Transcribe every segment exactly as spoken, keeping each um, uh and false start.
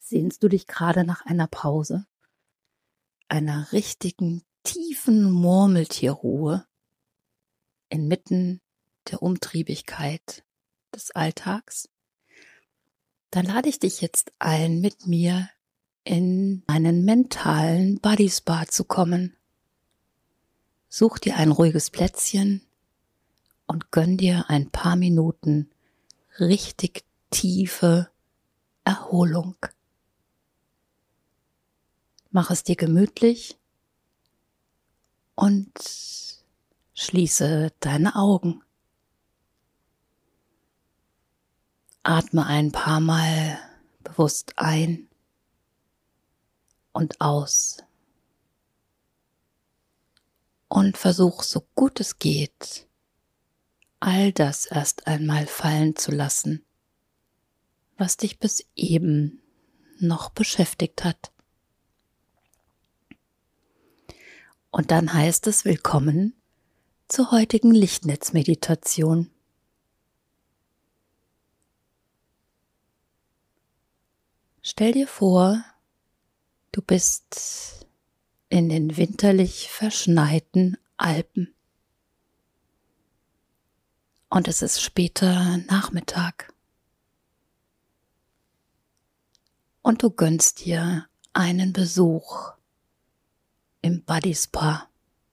Sehnst du dich gerade nach einer Pause, einer richtigen, tiefen Murmeltierruhe inmitten der Umtriebigkeit des Alltags? Dann lade ich dich jetzt ein, mit mir in einen mentalen Body Spa zu kommen. Such dir ein ruhiges Plätzchen und gönn dir ein paar Minuten richtig tiefe Erholung. Mach es dir gemütlich und schließe deine Augen. Atme ein paar Mal bewusst ein und aus. Und versuch, so gut es geht, all das erst einmal fallen zu lassen, was dich bis eben noch beschäftigt hat. Und dann heißt es willkommen zur heutigen Lichtnetzmeditation. Stell dir vor, du bist in den winterlich verschneiten Alpen. Und es ist später Nachmittag. Und du gönnst dir einen Besuch im Body Spa.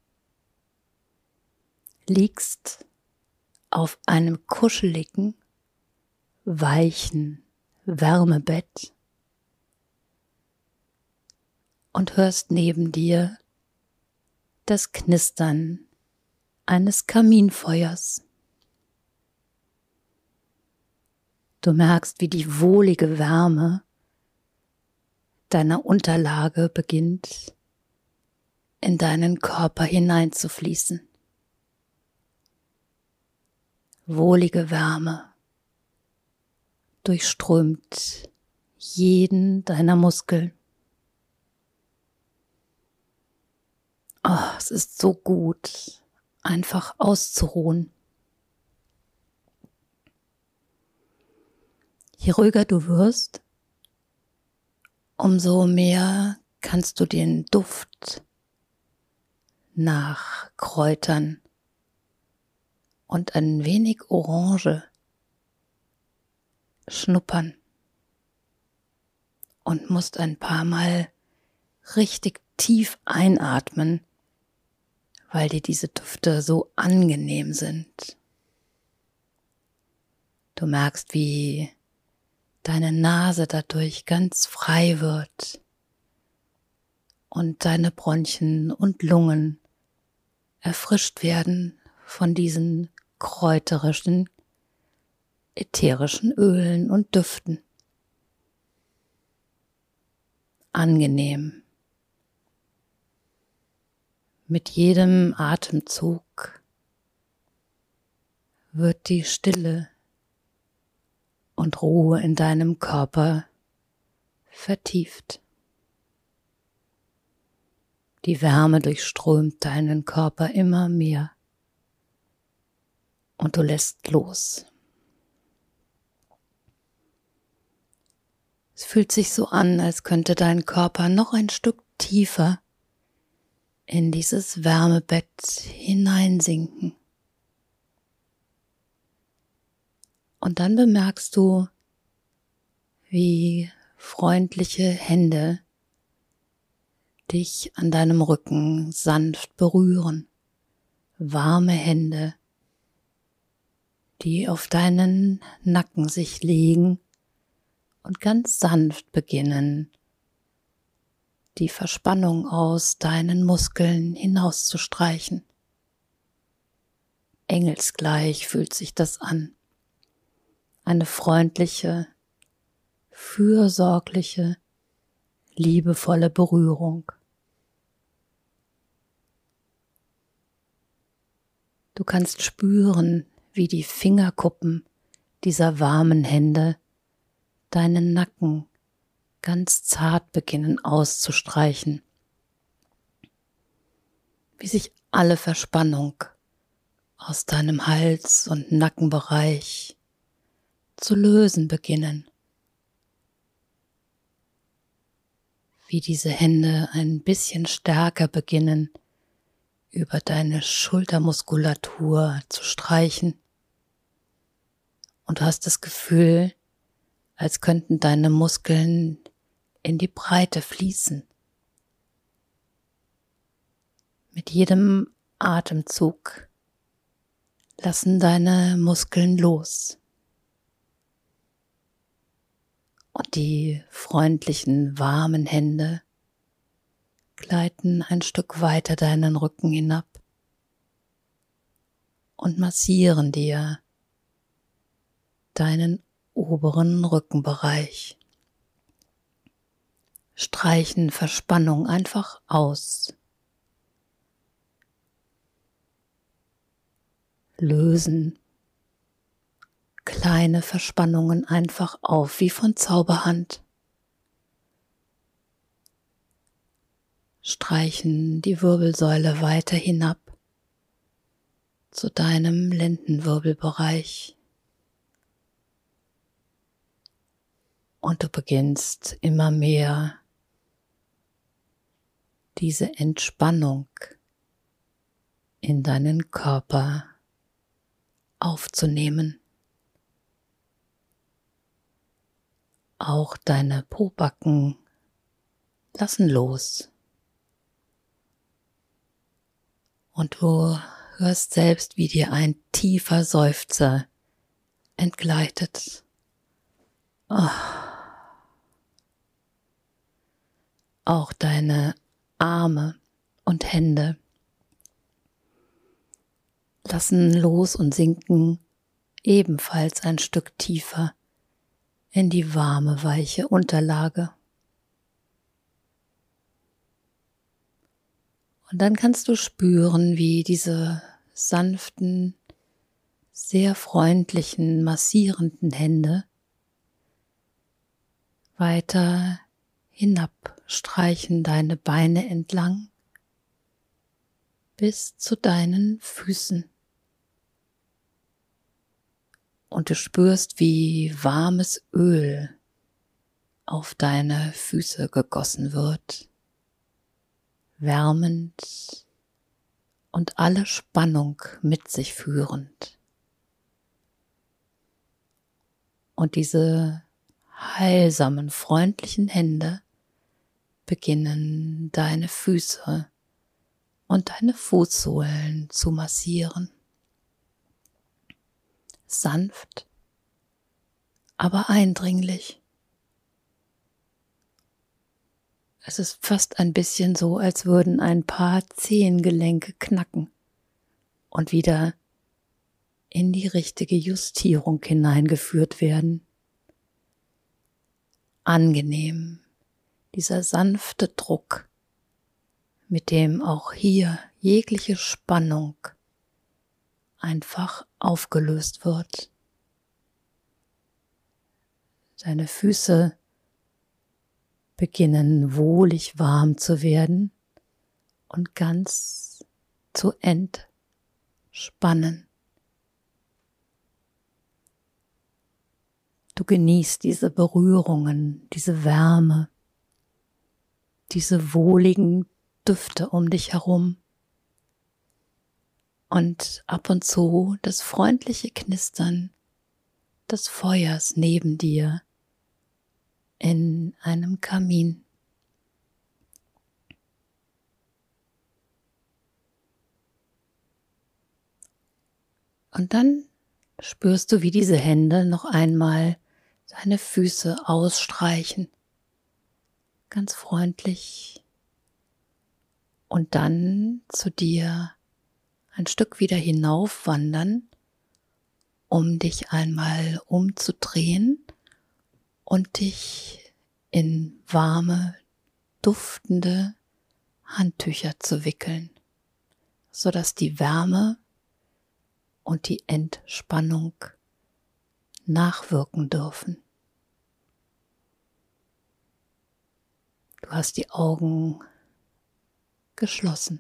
Liegst auf einem kuscheligen, weichen Wärmebett und hörst neben dir das Knistern eines Kaminfeuers. Du merkst, wie die wohlige Wärme deiner Unterlage beginnt, in deinen Körper hineinzufließen. Wohlige Wärme durchströmt jeden deiner Muskeln. Oh, es ist so gut, einfach auszuruhen. Je ruhiger du wirst, umso mehr kannst du den Duft nach Kräutern und ein wenig Orange schnuppern und musst ein paar Mal richtig tief einatmen, weil dir diese Düfte so angenehm sind. Du merkst, wie deine Nase dadurch ganz frei wird und deine Bronchien und Lungen erfrischt werden von diesen kräuterischen, ätherischen Ölen und Düften. Angenehm. Mit jedem Atemzug wird die Stille und Ruhe in deinem Körper vertieft. Die Wärme durchströmt deinen Körper immer mehr und du lässt los. Es fühlt sich so an, als könnte dein Körper noch ein Stück tiefer in dieses Wärmebett hineinsinken. Und dann bemerkst du, wie freundliche Hände dich an deinem Rücken sanft berühren. Warme Hände, die auf deinen Nacken sich legen und ganz sanft beginnen, die Verspannung aus deinen Muskeln hinauszustreichen. Engelsgleich fühlt sich das an. Eine freundliche, fürsorgliche, liebevolle Berührung. Du kannst spüren, wie die Fingerkuppen dieser warmen Hände deinen Nacken ganz zart beginnen auszustreichen, wie sich alle Verspannung aus deinem Hals- und Nackenbereich zu lösen beginnen. wie diese Hände ein bisschen stärker beginnen, über deine Schultermuskulatur zu streichen. Und du hast das Gefühl, als könnten deine Muskeln in die Breite fließen. Mit jedem Atemzug lassen deine Muskeln los. Und die freundlichen, warmen Hände gleiten ein Stück weiter deinen Rücken hinab und massieren dir deinen oberen Rückenbereich. Streichen Verspannung einfach aus. Lösen kleine Verspannungen einfach auf, wie von Zauberhand. Streichen die Wirbelsäule weiter hinab zu deinem Lendenwirbelbereich. Und du beginnst immer mehr diese Entspannung in deinen Körper aufzunehmen. Auch deine Pobacken lassen los. Und du hörst selbst, wie dir ein tiefer Seufzer entgleitet. Oh. Auch deine Arme und Hände lassen los und sinken ebenfalls ein Stück tiefer in die warme, weiche Unterlage. Und dann kannst du spüren, wie diese sanften, sehr freundlichen, massierenden Hände weiter hinabstreichen deine Beine entlang bis zu deinen Füßen. Und du spürst, wie warmes Öl auf deine Füße gegossen wird, wärmend und alle Spannung mit sich führend. Und diese heilsamen, freundlichen Hände beginnen deine Füße und deine Fußsohlen zu massieren. Sanft, aber eindringlich. Es ist fast ein bisschen so, als würden ein paar Zehengelenke knacken und wieder in die richtige Justierung hineingeführt werden. Angenehm, dieser sanfte Druck, mit dem auch hier jegliche Spannung einfach aufgelöst wird. Deine Füße beginnen wohlig warm zu werden und ganz zu entspannen. Du genießt diese Berührungen, diese Wärme, diese wohligen Düfte um dich herum und ab und zu das freundliche Knistern des Feuers neben dir in einem Kamin. Und dann spürst du, wie diese Hände noch einmal deine Füße ausstreichen, ganz freundlich, und dann zu dir ein Stück wieder hinaufwandern, um dich einmal umzudrehen und dich in warme, duftende Handtücher zu wickeln, sodass die Wärme und die Entspannung nachwirken dürfen. Du hast die Augen geschlossen.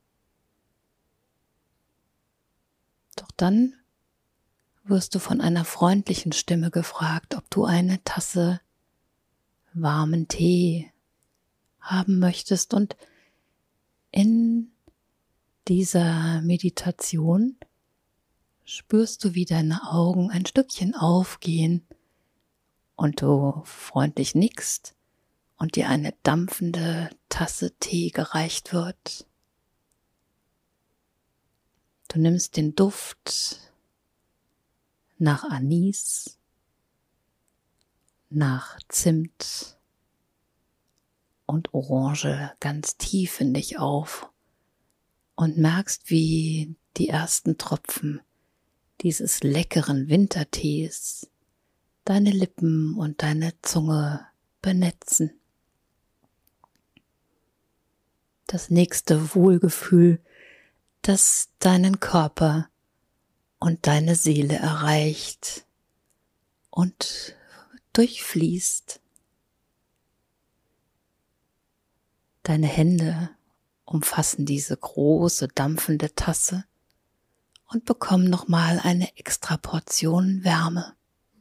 Doch dann wirst du von einer freundlichen Stimme gefragt, ob du eine Tasse warmen Tee, haben möchtest. Und in dieser Meditation spürst du, wie deine Augen ein Stückchen aufgehen und du freundlich nickst und dir eine dampfende Tasse Tee gereicht wird. Du nimmst den Duft nach Anis, nach Zimt und Orange ganz tief in dich auf und merkst, wie die ersten Tropfen dieses leckeren Wintertees deine Lippen und deine Zunge benetzen. Das nächste Wohlgefühl, das deinen Körper und deine Seele erreicht und durchfließt. Deine Hände umfassen diese große, dampfende Tasse und bekommen nochmal eine extra Portion Wärme.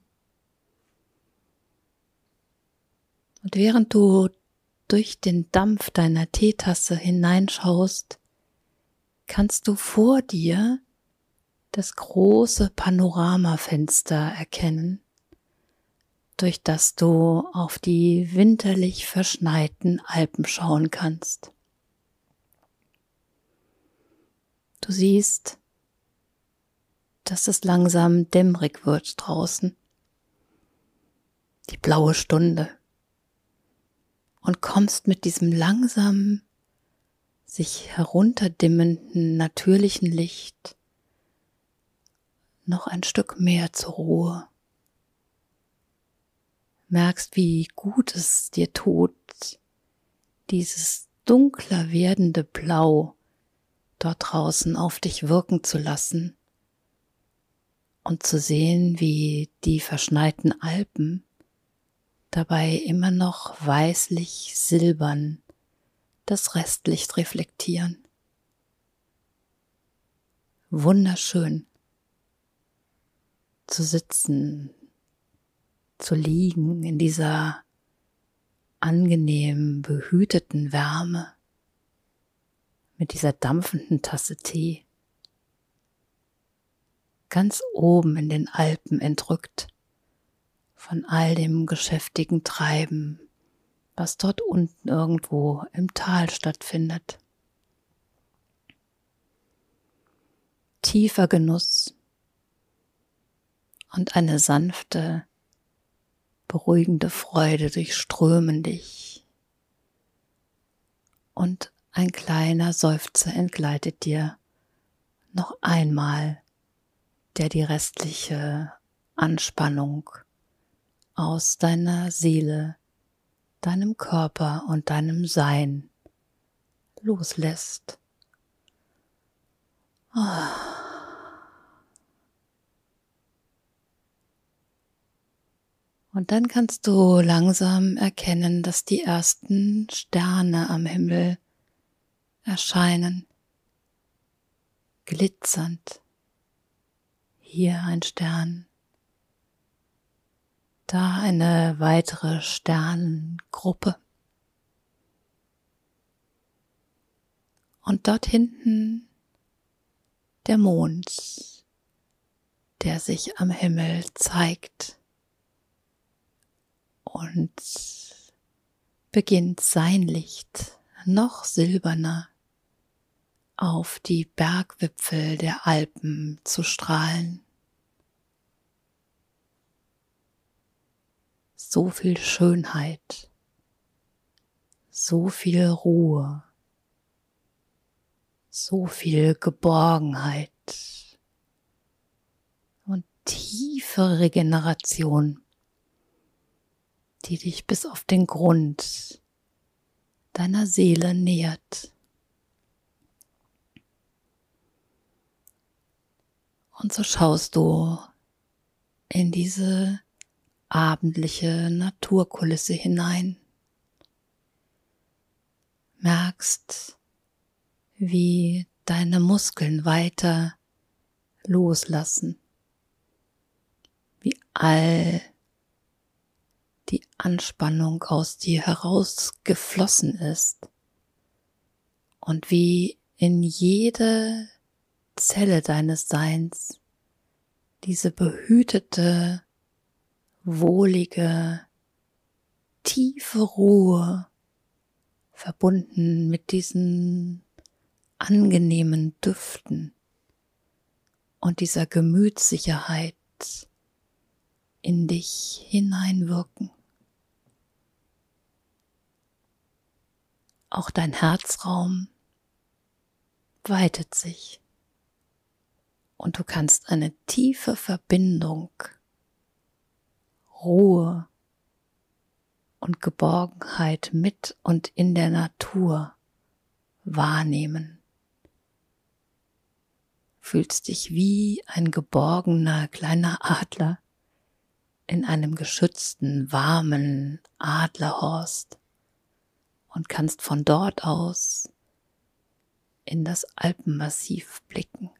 Und während du durch den Dampf deiner Teetasse hineinschaust, kannst du vor dir das große Panoramafenster erkennen, durch das du auf die winterlich verschneiten Alpen schauen kannst. Du siehst, dass es langsam dämmerig wird draußen, die blaue Stunde, und kommst mit diesem langsam sich herunterdimmenden natürlichen Licht noch ein Stück mehr zur Ruhe. Merkst, wie gut es dir tut, dieses dunkler werdende Blau dort draußen auf dich wirken zu lassen und zu sehen, wie die verschneiten Alpen dabei immer noch weißlich silbern das Restlicht reflektieren. Wunderschön zu sitzen, zu liegen in dieser angenehmen, behüteten Wärme mit dieser dampfenden Tasse Tee, ganz oben in den Alpen entrückt von all dem geschäftigen Treiben, was dort unten irgendwo im Tal stattfindet. Tiefer Genuss und eine sanfte, beruhigende Freude durchströmen dich. Und ein kleiner Seufzer entgleitet dir noch einmal, der die restliche Anspannung aus deiner Seele, deinem Körper und deinem Sein loslässt. Oh. Und dann kannst du langsam erkennen, dass die ersten Sterne am Himmel erscheinen, glitzernd. Hier ein Stern, da eine weitere Sternengruppe. Und dort hinten der Mond, der sich am Himmel zeigt und beginnt sein Licht noch silberner auf die Bergwipfel der Alpen zu strahlen. So viel Schönheit, so viel Ruhe, so viel Geborgenheit und tiefe Regeneration, die dich bis auf den Grund deiner Seele nährt. Und so schaust du in diese abendliche Naturkulisse hinein, merkst, wie deine Muskeln weiter loslassen, wie all die Anspannung aus dir herausgeflossen ist und wie in jede Zelle deines Seins diese behütete, wohlige, tiefe Ruhe verbunden mit diesen angenehmen Düften und dieser Gemütssicherheit in dich hineinwirken. Auch dein Herzraum weitet sich und du kannst eine tiefe Verbindung, Ruhe und Geborgenheit mit und in der Natur wahrnehmen. Fühlst dich wie ein geborgener kleiner Adler in einem geschützten, warmen Adlerhorst und kannst von dort aus in das Alpenmassiv blicken.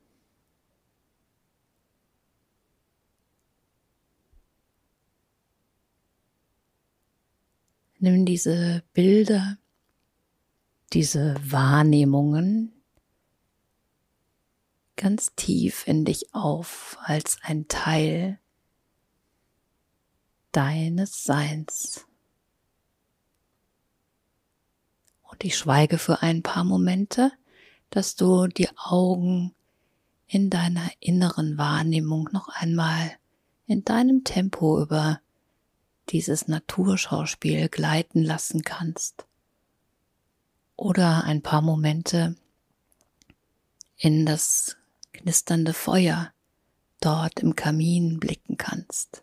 Nimm diese Bilder, diese Wahrnehmungen ganz tief in dich auf als ein Teil deines Seins. Und ich schweige für ein paar Momente, dass du die Augen in deiner inneren Wahrnehmung noch einmal in deinem Tempo über dieses Naturschauspiel gleiten lassen kannst. Oder ein paar Momente in das knisternde Feuer dort im Kamin blicken kannst.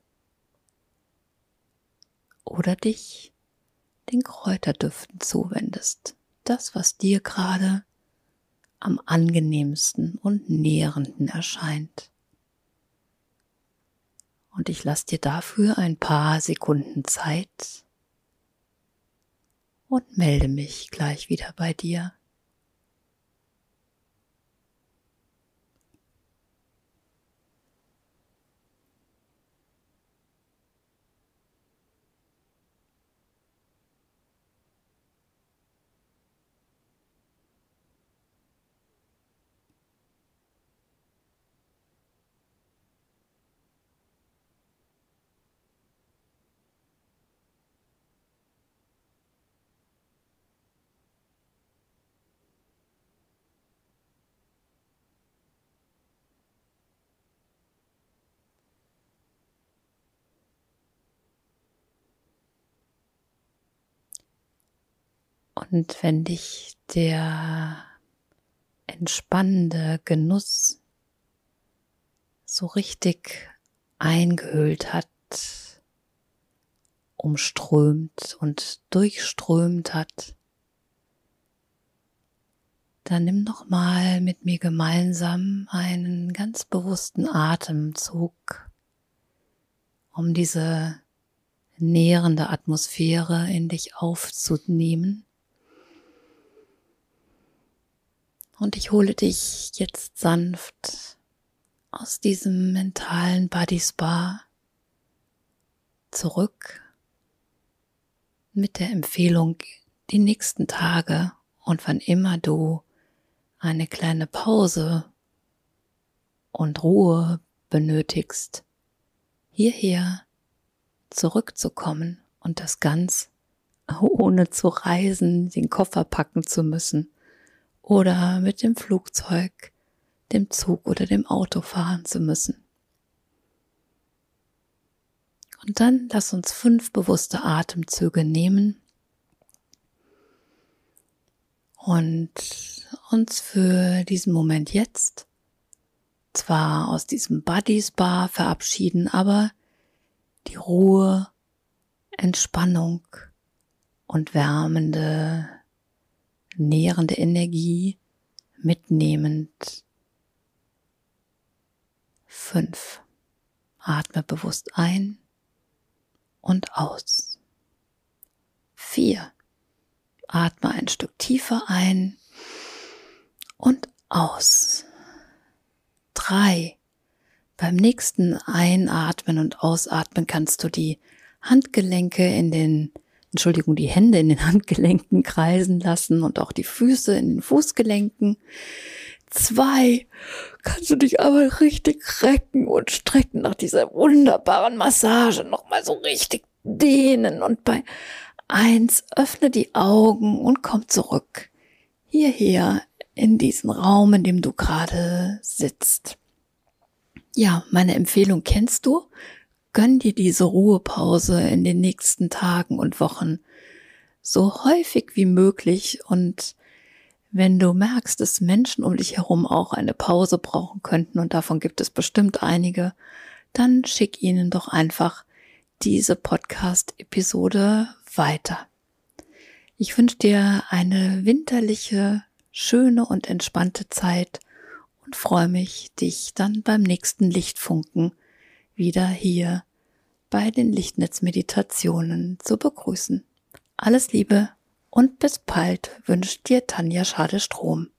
Oder dich den Kräuterdüften zuwendest. Das, was dir gerade am angenehmsten und nährenden erscheint. Und ich lasse dir dafür ein paar Sekunden Zeit und melde mich gleich wieder bei dir. Und wenn dich der entspannende Genuss so richtig eingehüllt hat, umströmt und durchströmt hat, dann nimm noch mal mit mir gemeinsam einen ganz bewussten Atemzug, um diese nährende Atmosphäre in dich aufzunehmen. Und ich hole dich jetzt sanft aus diesem mentalen Body Spa zurück mit der Empfehlung, die nächsten Tage und wann immer du eine kleine Pause und Ruhe benötigst, hierher zurückzukommen und das ganz ohne zu reisen, den Koffer packen zu müssen oder mit dem Flugzeug, dem Zug oder dem Auto fahren zu müssen. Und dann lass uns fünf bewusste Atemzüge nehmen und uns für diesen Moment jetzt zwar aus diesem Body Spa verabschieden, aber die Ruhe, Entspannung und wärmende, nährende Energie mitnehmend. Fünf. Atme bewusst ein und aus. Vier. Atme ein Stück tiefer ein und aus. Drei. Beim nächsten Einatmen und Ausatmen kannst du die Handgelenke in den, Entschuldigung, die Hände in den Handgelenken kreisen lassen und auch die Füße in den Fußgelenken. Zwei, kannst du dich aber richtig recken und strecken nach dieser wunderbaren Massage, nochmal so richtig dehnen. Und bei eins, öffne die Augen und komm zurück hierher in diesen Raum, in dem du gerade sitzt. Ja, meine Empfehlung kennst du. Gönn dir diese Ruhepause in den nächsten Tagen und Wochen so häufig wie möglich. Und wenn du merkst, dass Menschen um dich herum auch eine Pause brauchen könnten, und davon gibt es bestimmt einige, dann schick ihnen doch einfach diese Podcast-Episode weiter. Ich wünsche dir eine winterliche, schöne und entspannte Zeit und freue mich, dich dann beim nächsten Lichtfunken wieder hier bei den Lichtnetzmeditationen zu begrüßen. Alles Liebe und bis bald wünscht dir Tanja Schade-Strom.